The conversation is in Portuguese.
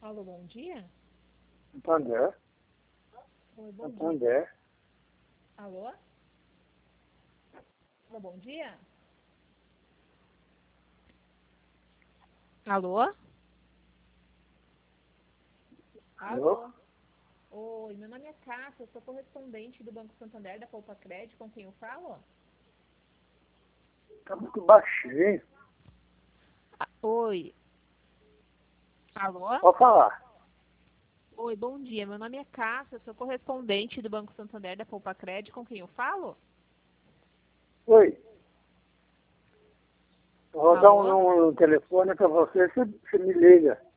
Alô, bom dia? Santander. Oi, bom dia. Santander. Alô? Alô, bom dia? Alô? Alô? Oi, meu nome é Cássia, eu sou correspondente do Banco Santander da Poupa Crédito, com quem eu falo? Tá muito baixinho. Oi. Alô? Pode falar. Oi, bom dia. Meu nome é Cássia, eu sou correspondente do Banco Santander da Poupa Crédito, com quem eu falo? Oi. Eu vou dar um Alô? número no telefone para você me liga.